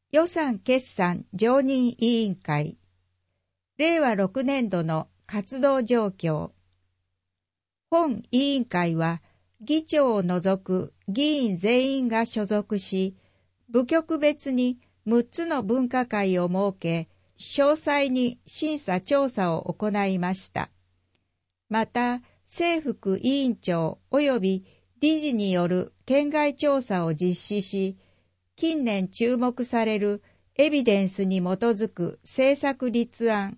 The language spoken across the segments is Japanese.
予算決算常任委員会、令和6年度の活動状況。本委員会は、議長を除く議員全員が所属し、部局別に6つの分科会を設け、詳細に審査調査を行いました。また、正副委員長及び理事による県外調査を実施し、近年注目されるエビデンスに基づく政策立案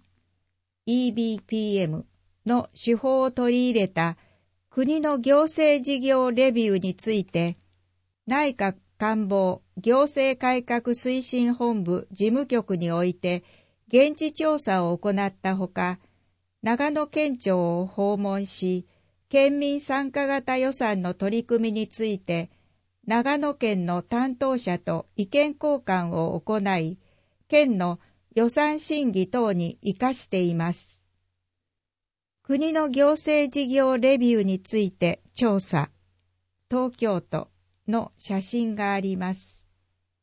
EBPM の手法を取り入れた国の行政事業レビューについて、内閣官房行政改革推進本部事務局において現地調査を行ったほか、長野県庁を訪問し、県民参加型予算の取り組みについて、長野県の担当者と意見交換を行い、県の予算審議等に生かしています。国の行政事業レビューについて調査、東京都の写真があります。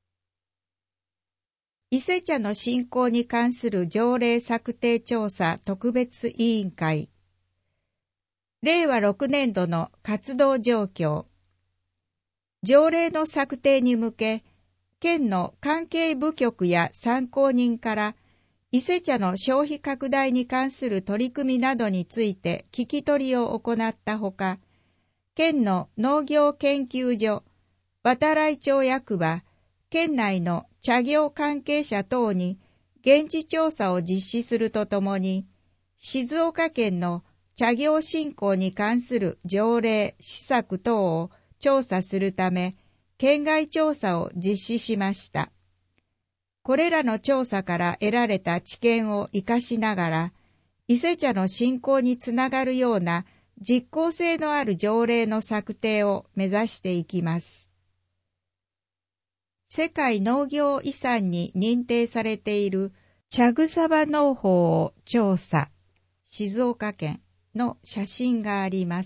伊勢茶の振興に関する条例策定調査特別委員会。令和6年度の活動状況。条例の策定に向け、県の関係部局や参考人から伊勢茶の消費拡大に関する取り組みなどについて聞き取りを行ったほか、県の農業研究所、渡来町役場、県内の茶業関係者等に現地調査を実施するとともに、静岡県の茶業振興に関する条例、施策等を調査するため、県外調査を実施しました。これらの調査から得られた知見を生かしながら、伊勢茶の振興につながるような実効性のある条例の策定を目指していきます。世界農業遺産に認定されている茶草場農法を調査、静岡県の写真があります。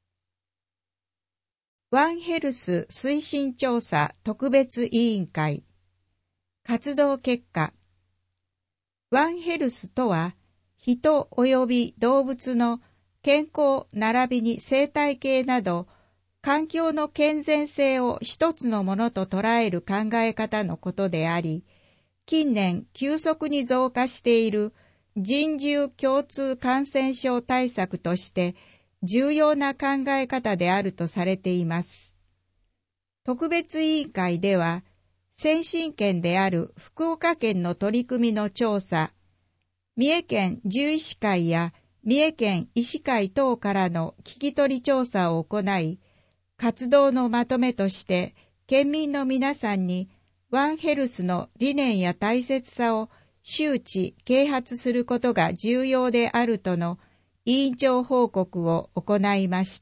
ワンヘルス推進調査特別委員会。活動結果。ワンヘルスとは、人及び動物の健康並びに生態系など、環境の健全性を一つのものと捉える考え方のことであり、近年急速に増加している人獣共通感染症対策として重要な考え方であるとされています。特別委員会では、先進県である福岡県の取り組みの調査、三重県獣医師会や三重県医師会等からの聞き取り調査を行い、活動のまとめとして県民の皆さんにワンヘルスの理念や大切さを周知・啓発することが重要であるとの委員長報告を行いました。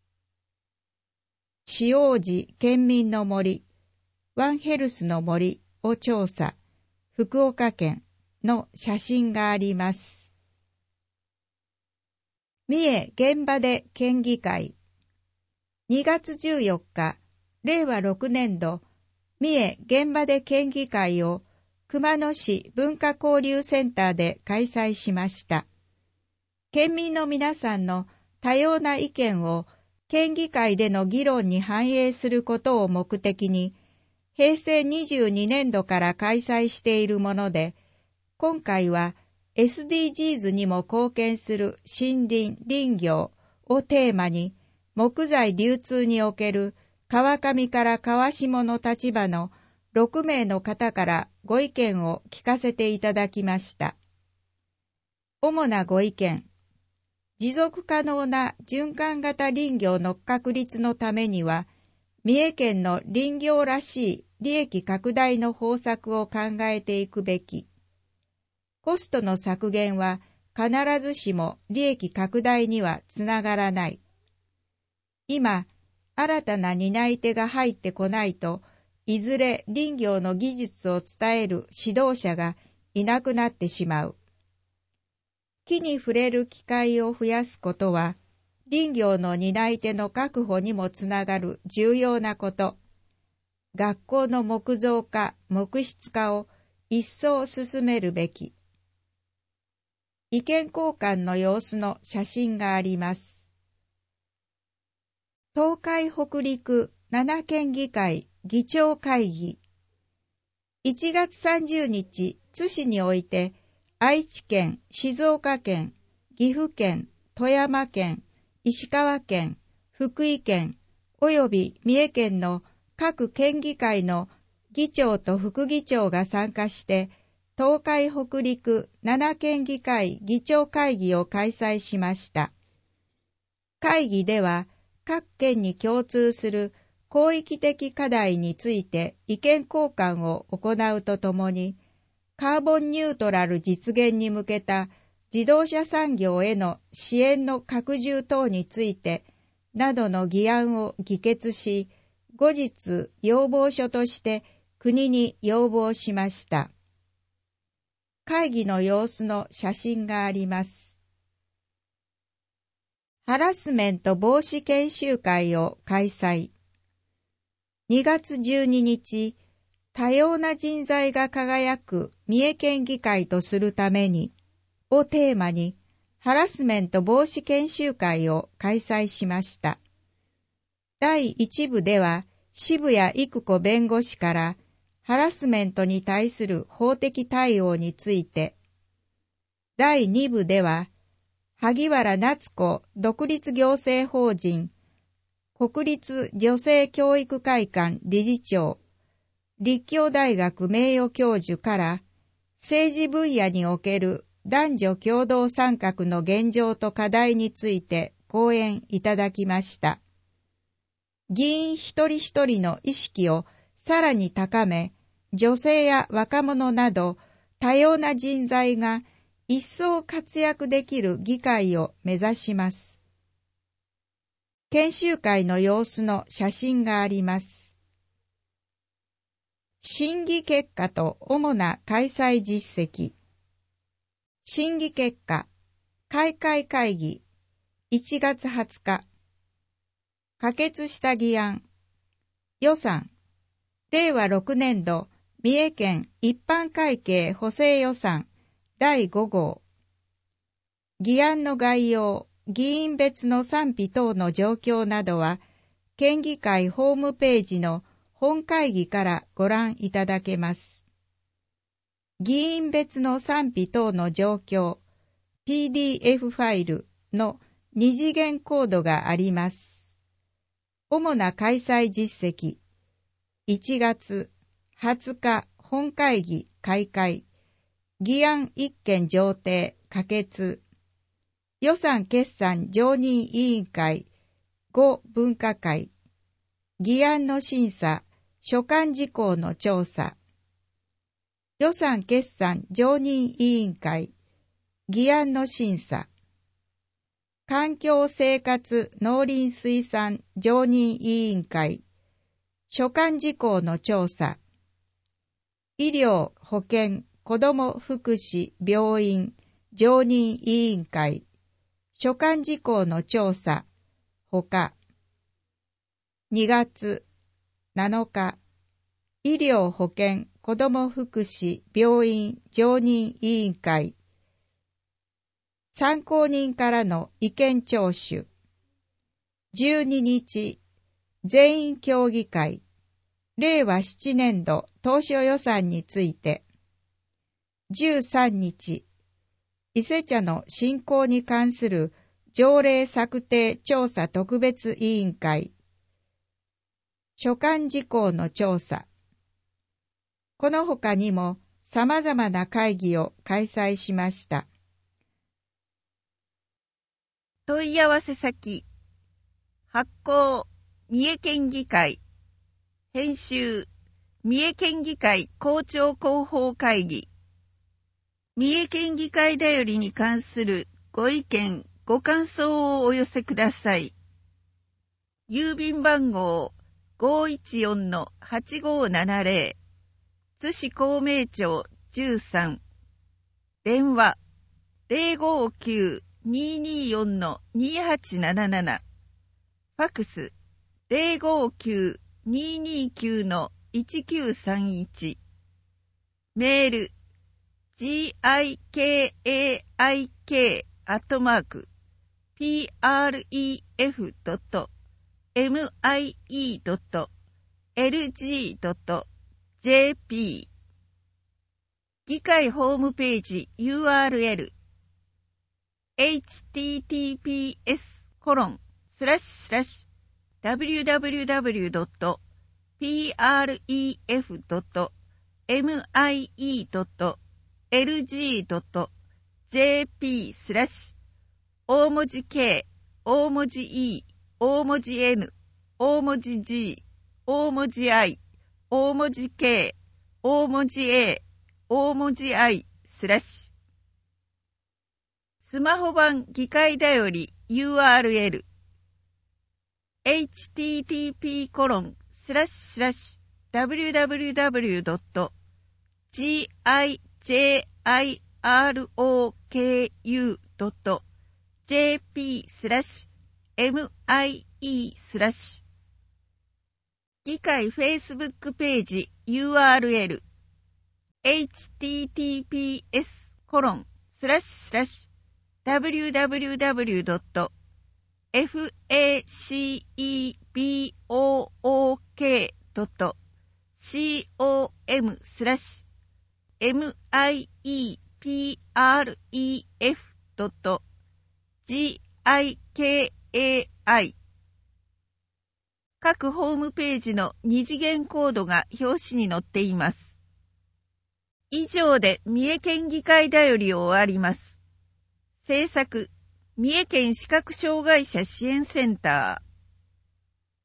四王子県民の森、ワンヘルスの森を調査、福岡県の写真があります。三重現場で県議会。2月14日、令和6年度、三重現場で県議会を熊野市文化交流センターで開催しました。県民の皆さんの多様な意見を県議会での議論に反映することを目的に、平成22年度から開催しているもので、今回は SDGs にも貢献する森林・林業をテーマに、木材流通における川上から川下の立場の6名の方からご意見を聞かせていただきました。主なご意見。持続可能な循環型林業の確立のためには、三重県の林業らしい利益拡大の方策を考えていくべき。コストの削減は必ずしも利益拡大にはつながらない。今、新たな担い手が入ってこないと、いずれ林業の技術を伝える指導者がいなくなってしまう。木に触れる機会を増やすことは、林業の担い手の確保にもつながる重要なこと。 学校の木造化、木質化を一層進めるべき。意見交換の様子の写真があります。東海北陸7県議会議長会議。1月30日、津市において、愛知県、静岡県、岐阜県、富山県、石川県、福井県、および三重県の各県議会の議長と副議長が参加して、東海北陸7県議会議長会議を開催しました。会議では、各県に共通する広域的課題について意見交換を行うとともに、カーボンニュートラル実現に向けた自動車産業への支援の拡充等についてなどの議案を議決し、後日要望書として国に要望しました。会議の様子の写真があります。ハラスメント防止研修会を開催。2月12日、多様な人材が輝く三重県議会とするためにをテーマにハラスメント防止研修会を開催しました。第1部では渋谷育子弁護士からハラスメントに対する法的対応について、第2部では萩原夏子独立行政法人国立女性教育会館理事長、立教大学名誉教授から政治分野における男女共同参画の現状と課題について講演いただきました。議員一人一人の意識をさらに高め、女性や若者など多様な人材が一層活躍できる議会を目指します。研修会の様子の写真があります。審議結果と主な開催実績。審議結果、開会会議、1月20日。可決した議案。予算。令和6年度、三重県一般会計補正予算第5号。議案の概要、議員別の賛否等の状況などは、県議会ホームページの本会議からご覧いただけます。議員別の賛否等の状況、PDF ファイルの二次元コードがあります。主な開催実績、1月20日本会議開会、議案1件上呈可決、予算決算常任委員会5分科会、議案の審査、所管事項の調査、予算決算常任委員会、議案の審査、環境生活農林水産常任委員会、所管事項の調査、医療保健子ども福祉病院常任委員会、所管事項の調査、ほか、2月7日、医療保健子ども福祉病院常任委員会、参考人からの意見聴取、12日、全員協議会、令和7年度当初予算について、13日、伊勢茶の振興に関する条例策定調査特別委員会、所管事項の調査。この他にも様々な会議を開催しました。 問い合わせ先、発行、三重県議会、編集、三重県議会校長広報会議。三重県議会だよりに関するご意見、ご感想をお寄せください。郵便番号 514-8570 津市公明町13、電話 059-224-2877、ファクス 059-229-2877 1931メール gikaik@pref.mie.lg.jp 議会ホームページ URL https://www.pref.mie.lg.jp 大文字 K 大文字 E 大文字 N 大文字 G 大文字 I 大文字 K 大文字 A 大文字 I スマホ版議会だより URL http://www.gijroku.jp/mie/ 議会 Facebook ページ URL https://www.facebook.com/miepref.gikai 各ホームページの二次元コードが表紙に載っています。以上で三重県議会だよりを終わります。制作、三重県視覚障害者支援センター。